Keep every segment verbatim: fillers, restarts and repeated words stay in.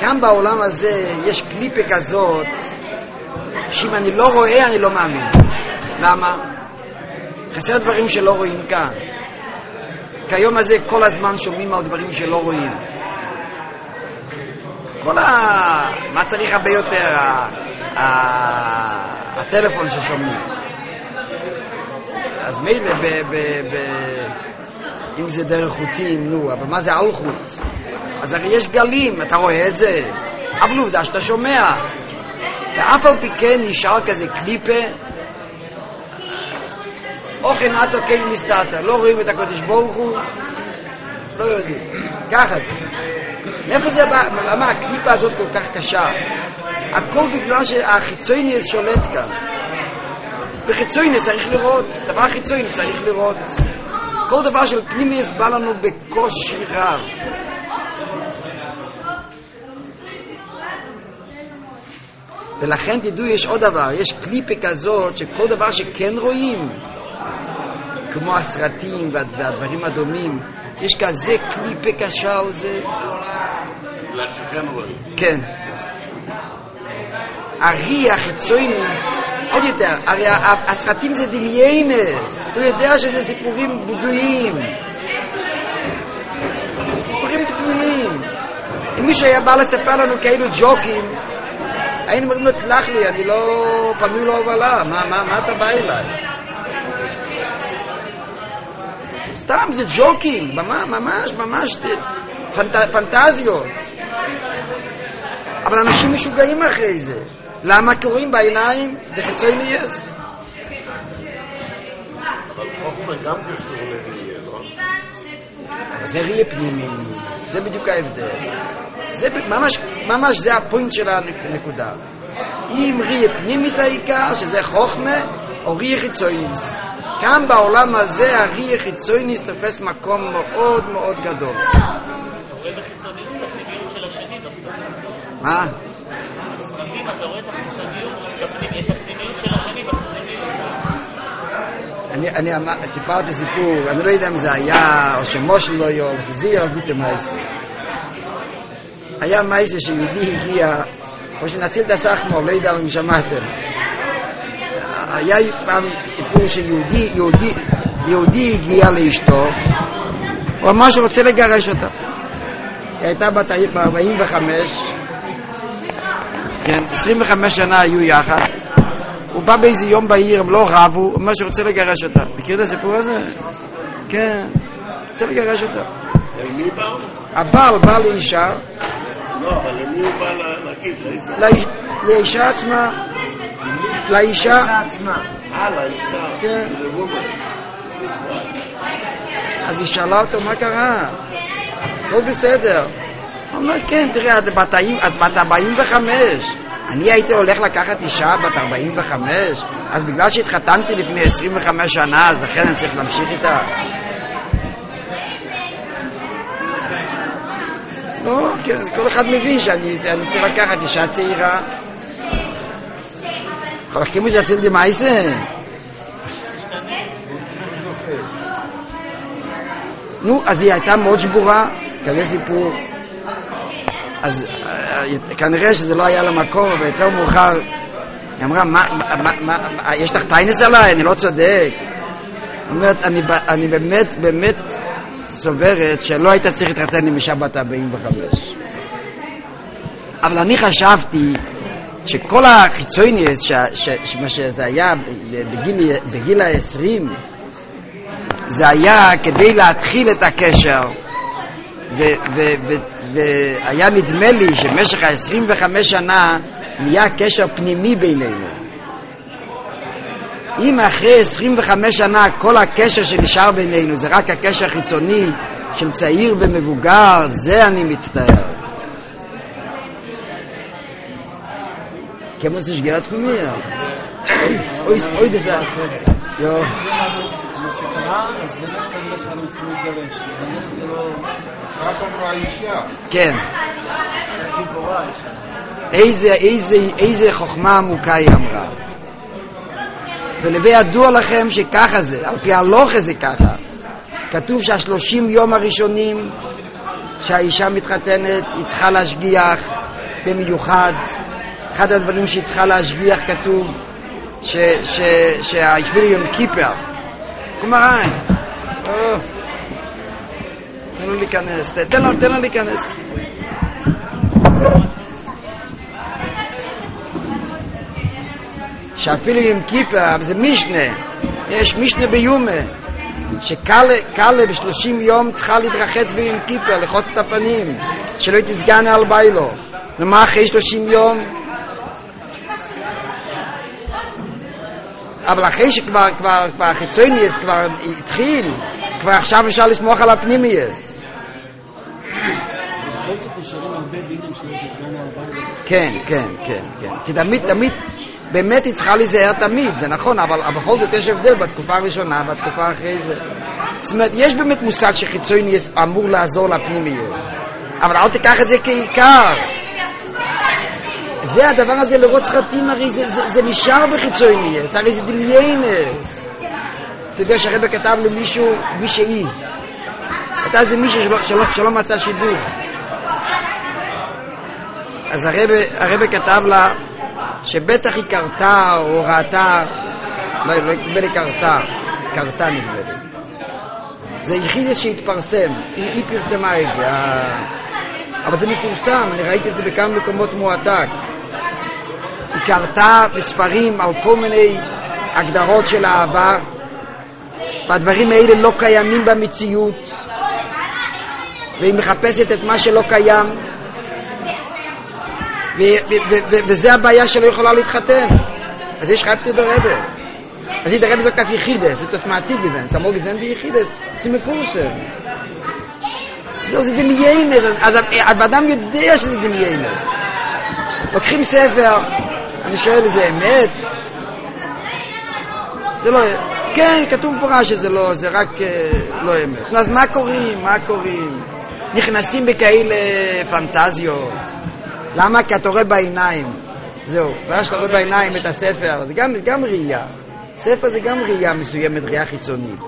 כאן בעולם הזה יש קליפה כזאת, שאם אני לא רואה, אני לא מאמין. למה? חסר דברים שלא רואים כאן. כיום הזה כל הזמן שומעים על דברים שלא רואים. כל ה... מה צריך הרבה יותר? ה... ה... הטלפון ששומעים. אז מילא ב... ב... ב... אם זה דרך חוטים, נו, אבל מה זה על חוט? אז הרי יש גלים, אתה רואה את זה? אבל עובדה שאתה שומע. ואף על פי כן נשאר כזה קליפה, אוכן עתו כן מסתתר, לא רואים את הקודש ברוך הוא, לא יודעים. ככה זה. מאיפה זה בא? למה הקליפה הזאת כל כך קשה? הכל בגלל שהחיצוני שולט כאן. בחיצוני צריך לראות, דבר חיצוני צריך לראות. כל דבר של פנימי בא לנו בקושי רב. ולכן תדעו, יש עוד דבר, יש קליפה כזאת שכל דבר שכן רואים, כמו הסרטים והדברים הדומים, יש כזה קליפה קשה על זה. בגלל שכן רואים. כן. הרי החיצוני, עוד יותר, הרי הסרטים זה דמיינס, הוא יודע שזה סיפורים בדויים. סיפורים בדויים. אם מישהו היה בא לספר לנו כאילו ג'וקים, היינו אומרים לו, תלך לי, אני לא פנוי לו הובלה, מה, מה, מה אתה בא אליי? סתם, זה ג'וקים, ממש, ממש, פנט, פנטזיות. אבל אנשים משוגעים אחרי זה. למה קוראים בעיניים? זה חיצוני יש. אבל חוכמה גם קשור לראייה, לא? אבל זה ראייה פנימי, זה בדיוק ההבדל. זה ממש, ממש זה הפוינט של הנקודה. אם ראייה פנימיס העיקר, שזה חוכמה, או ראייה חיצוניס. כאן בעולם הזה הראייה חיצוניס תופס מקום מאוד מאוד גדול. אתה רואה בחיצוניות את הפנימיות של השני דווקא. מה? בסרטים אתה רואה את הפנימיות של השני בחיצוניות. אני, אני סיפרתי סיפור, אני לא יודע אם זה היה, או שמושל לא יום, זה ירבות המייסי. היה מייסי שיהודי הגיע, או שנציל את הסחמור, לא יודע אם שמעתם. היה פעם סיפור שיהודי, יהודי, יהודי הגיע לאשתו, הוא אמר שרוצה לגרש אותה. היא הייתה בת ארבעים וחמש, כן, עשרים וחמש שנה היו יחד. הוא בא באיזה יום בעיר, הם לא רבו, הוא אומר שרוצה לגרש אותה. מכיר את הסיפור הזה? כן, רוצה לגרש אותה. למי בא? הבעל בא לאישה. לא, אבל למי הוא בא להגיד? לאישה עצמה. לאישה עצמה. אה, לאישה. כן. אז היא שאלה אותו, מה קרה? הכל בסדר. הוא אומר, כן, תראה, את בת ארבעים וחמש. אני הייתי הולך לקחת אישה בת ארבעים וחמש, אז בגלל שהתחתנתי לפני עשרים וחמש שנה, אז לכן אני צריך להמשיך איתה. לא, כן, אז כל אחד מבין שאני צריך לקחת אישה צעירה. יכול להחכימו שיציל לי מה זה? נו, אז היא הייתה מאוד שבורה, כזה סיפור. אז כנראה שזה לא היה למקום, אבל יותר מאוחר היא אמרה, מה, מה, מה, יש לך טיינס עליי? אני לא צודק. אומרת, אני, אני באמת, באמת סוברת שלא היית צריך להתחתן עם אישה בת ארבעים וחמש. אבל אני חשבתי שכל החיצוניס, שמה שזה היה בגיל, בגיל העשרים, זה היה כדי להתחיל את הקשר, ו, ו, ו, והיה נדמה לי שבמשך ה-עשרים וחמש שנה נהיה קשר פנימי בינינו. אם אחרי עשרים וחמש שנה כל הקשר שנשאר בינינו זה רק הקשר החיצוני של צעיר ומבוגר, זה אני מצטער. כמו זה שגרת פנימיה. אוי, אוי דזה. יו. מה שקרה, אז באמת כנראה שאנו צריכים להתגרש. כנראה שזה לא... רק אמרה אישה. כן. גיבורה אישה. איזה, איזה, איזה חוכמה עמוקה היא אמרה. ולבי ידוע לכם שככה זה, על פי הלוכה זה ככה. כתוב שהשלושים יום הראשונים שהאישה מתחתנת, היא צריכה להשגיח במיוחד. אחד הדברים שהיא צריכה להשגיח כתוב שהישביל יום כיפר. כלומר, תן לו להיכנס, תן לו, תן לו להיכנס. שאפילו יום כיפר, זה משנה, יש משנה ביומה, שקלה בשלושים יום צריכה להתרחץ ביום כיפר, לחוץ את הפנים, שלא תסגן על ביילו. ומה אחרי שלושים יום? אבל אחרי שכבר כבר, כבר החיצוניאס כבר התחיל, כבר עכשיו אפשר לסמוך על הפנימייס. כן, כן, כן, כן. כי תמיד, תמיד, באמת היא צריכה להיזהר תמיד, זה נכון, אבל בכל זאת יש הבדל בתקופה הראשונה ובתקופה אחרי זה. זאת אומרת, יש באמת מושג שחיצוניאס אמור לעזור לפנימייס, אבל אל תיקח את זה כעיקר. זה הדבר הזה לראות סרטים, הרי זה, זה, זה נשאר בחיצוניאס, הרי זה דמיינס. אתה יודע שהרבא כתב למישהו, מישהי, אתה זה מישהו שלא, שלא, שלא מצא שידור. אז הרבא, הרבא כתב לה שבטח היא קרתה או ראתה, לא, לא נדמה לי קרתה, קרתה נדמה לי. זה יחיד שהתפרסם, היא, היא פרסמה את זה, אבל זה מפורסם, אני ראיתי את זה בכמה מקומות מועתק. היא קרתה בספרים על כל מיני הגדרות של העבר, והדברים האלה לא קיימים במציאות, והיא מחפשת את מה שלא קיים, ו- ו- ו- ו- וזה הבעיה שלא יכולה להתחתן. אז יש חייבתי ברבא. אז היא דרבא זאת כף יחידס, זה תסמעתי גוון, סמור גזן ויחידס, זה מפורסם. זהו, זה דמיינס, אז האדם יודע שזה דמיינס. לוקחים ספר, אני שואל, זה אמת? זה לא, כן, כתוב מפורש שזה לא, זה רק לא אמת. אז מה קוראים? מה קוראים? נכנסים בכאלה פנטזיות. למה? כי אתה רואה בעיניים. זהו, ואז אתה רואה בעיניים את הספר, זה גם, גם ראייה. ספר זה גם ראייה מסוימת, ראייה חיצונית.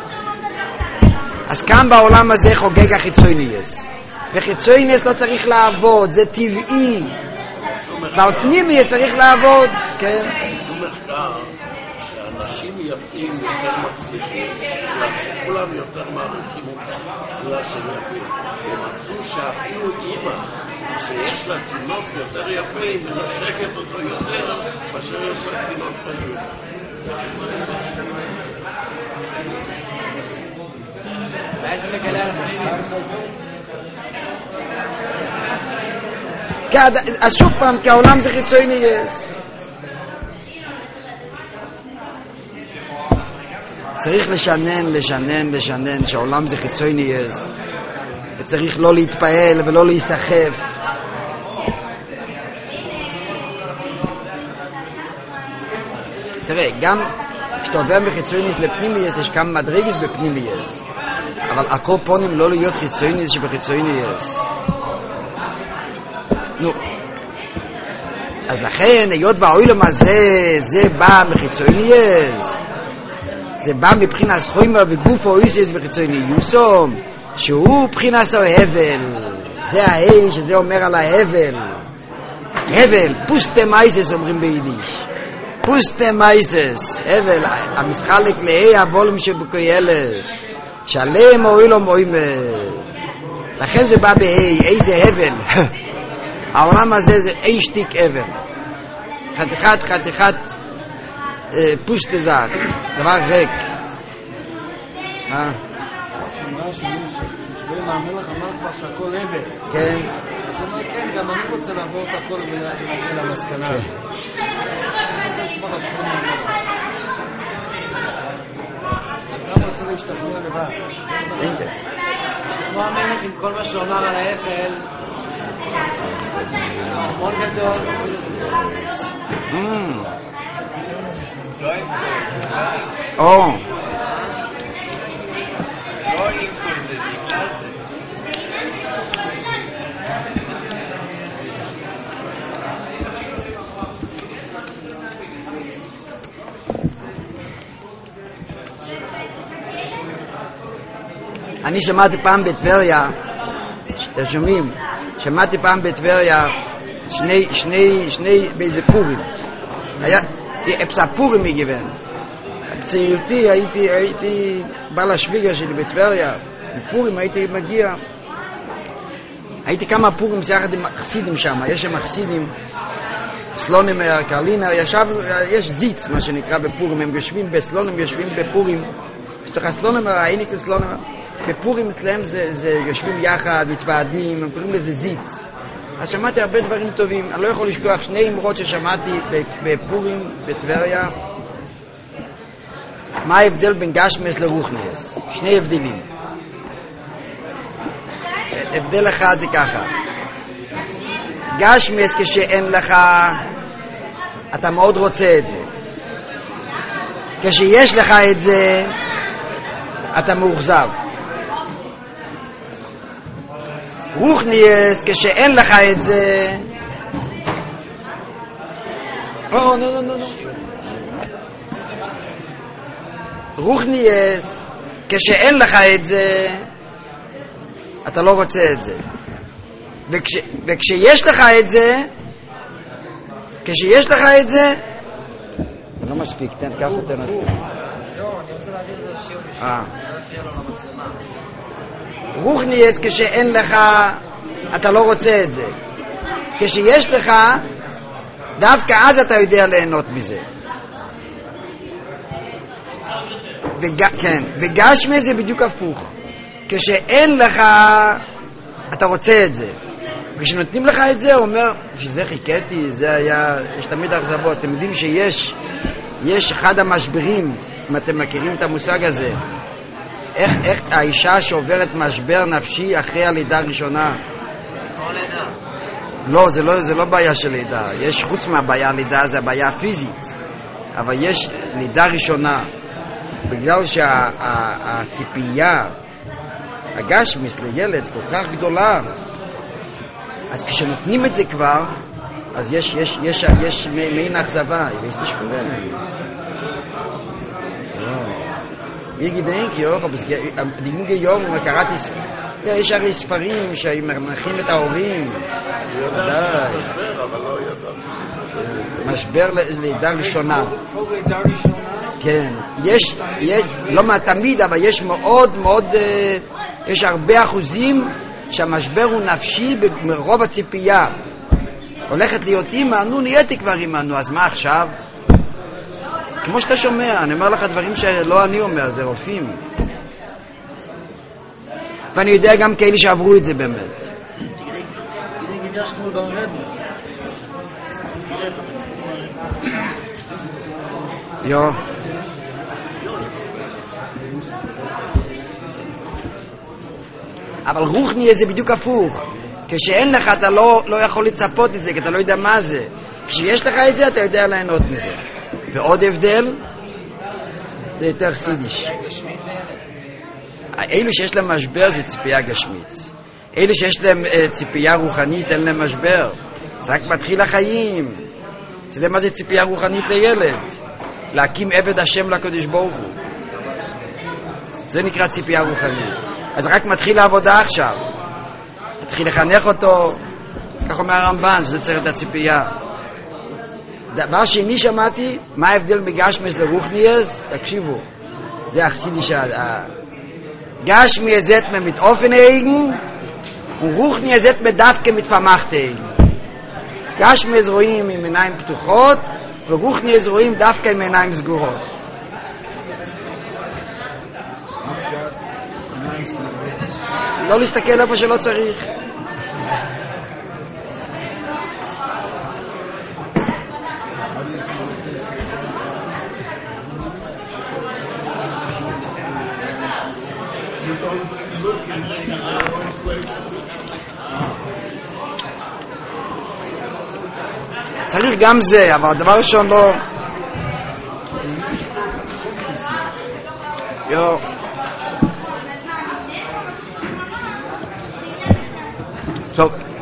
אז כאן בעולם הזה חוגג החיצוניאס. וחיצוניאס לא צריך לעבוד, זה טבעי. ועל פנימייס צריך לעבוד, כן? זו מחקר שאנשים יפים יותר מצליחים, בגלל שכולם יותר מעריכים אותם, בגלל שהם יפים. הם מצאו שאפילו אימא שיש לה תינוק יותר יפה, היא מנשקת אותו יותר מאשר יש לה תינוק פשוט. אולי זה מגלה על הפנימייס. אז שוב פעם, כי העולם זה חיצוניאס. צריך לשנן, לשנן, לשנן שהעולם זה חיצוניאס, וצריך לא להתפעל ולא להיסחף. תראה, גם כשאתה עובר מחיצוניאס לפנימייס, יש כמה מדרגות בפנימייס, אבל הכל פונים לא להיות חיצוניאס שבחיצוניאס. נו, אז לכן, היות והעולם הזה, זה בא מחיצוניאס, זה בא מבחינת חומר וגוף האיסס וחיצוניוסום, שהוא מבחינת ההבל, זה האש, שזה אומר על ההבל. הבל, פוסטה מייסס אומרים ביידיש, פוסטה מייסס, הבל, המשחלק להי הבולם שבקוילס, שלם אוילום אוימר. לכן זה בא בהי, איזה הבל. העולם הזה זה אין שטיק אבן, חתיכת חתיכת אה, פושט לזאת, דבר ריק. מה? אמרה ששבי מהמלך אמר כבר שהכל אבן. כן. אז הוא אומר, כן, גם אני רוצה לעבור את הכל ולהגיע למסקנה הזאת. אני רוצה לשמוע לשכון מהמלך. שגם רוצה להשתכנע לבד. אין זה. כמו המלך עם כל מה שהוא אמר על האפל, המון גדול. או לא עם כל זה, בגלל זה. אני שמעתי פעם בטבריה, אתם שומעים? שמעתי פעם בטבריה שני, שני, שני, באיזה פורים. היה, אפס הפורים מגוון. בצעירותי הייתי, הייתי בא לשוויגה שלי בטבריה. בפורים הייתי מגיע. הייתי כמה פורים יחד עם חסידים שם. יש שם חסידים, סלונמר, קרלינר, ישב, יש זיץ, מה שנקרא בפורים. הם יושבים בסלונמר, יושבים בפורים. סליחה, סלונמר, העניק זה סלונמר. בפורים אצלם זה, זה יושבים יחד, מתוועדים, הם קוראים לזה זיץ. אז שמעתי הרבה דברים טובים. אני לא יכול לשכוח שני אמרות ששמעתי בפורים, בטבריה. מה ההבדל בין גשמס לרוחניאס? שני הבדלים. הבדל אחד זה ככה. גשמס כשאין לך, אתה מאוד רוצה את זה. כשיש לך את זה, אתה מאוכזב. רוחניאס כשאין לך את זה, או, נו, נו, נו, נו. רוחניאס כשאין לך את זה, אתה לא רוצה את זה. וכש, וכשיש לך את זה, כשיש לך את זה, לא מספיק, תן ככה, תן את זה. לא, אני רוצה להעביר את זה לשיעור בשביל. אה. לא נפריע לו למצלמה. רוחניאס כשאין לך, אתה לא רוצה את זה. כשיש לך, דווקא אז אתה יודע ליהנות מזה. וג... כן, וגשמי זה בדיוק הפוך. כשאין לך, אתה רוצה את זה. וכשנותנים לך את זה, הוא אומר, שזה חיכיתי, זה היה, יש תמיד אכזבות. אתם יודעים שיש, יש אחד המשברים, אם אתם מכירים את המושג הזה, איך, איך האישה שעוברת משבר נפשי אחרי הלידה הראשונה? כל לידה. לא, זה לא, זה לא בעיה של לידה. יש חוץ מהבעיה לידה, זה הבעיה הפיזית. אבל יש לידה ראשונה. בגלל שהציפייה, הגשמיס לילד כל כך גדולה, אז כשנותנים את זה כבר, אז יש, יש, יש, יש מעין אכזבה. ויש תשפולה. Ich denke, ja, aber die junge Jungen, man קראתי, יש הרי ספרים שמנחים את ההורים. אני יודע שיש משבר, אבל לא ידעתי. משבר לידה ראשונה. כל לידה ראשונה? כן. יש, יש, לא מה תמיד, אבל יש מאוד מאוד, יש הרבה אחוזים שהמשבר הוא נפשי מרוב הציפייה. הולכת להיות אימא, נו נהייתי כבר אימא, נו אז מה עכשיו? כמו שאתה שומע, אני אומר לך דברים שלא אני אומר, זה רופאים. ואני יודע גם כאלה שעברו את זה באמת. יו. אבל רוחני זה בדיוק הפוך. כשאין לך אתה לא, לא יכול לצפות את זה, כי אתה לא יודע מה זה. כשיש לך את זה אתה יודע ליהנות מזה. ועוד הבדל, זה יותר חסידיש. אלו שיש להם משבר זה ציפייה גשמית. אלו שיש להם uh, ציפייה רוחנית אין להם משבר. זה רק מתחיל החיים. אתה יודע מה זה ציפייה רוחנית לילד? להקים עבד השם לקדוש ברוך הוא. זה נקרא ציפייה רוחנית. אז רק מתחיל העבודה עכשיו. מתחיל לחנך אותו, כך אומר הרמב"ן, שזה צריך את הציפייה. דבר שני שמעתי, מה ההבדל מגשמס לרוחניאס? תקשיבו, זה החסידי שעד. גשמי זאת מתאופן eigen ורוחניאס זאת דווקא מתפמחת eigen. גשמי רואים עם עיניים פתוחות ורוחניאס רואים דווקא עם עיניים סגורות. לא להסתכל איפה שלא צריך. צריך גם זה, אבל הדבר ראשון לא... יו... טוב.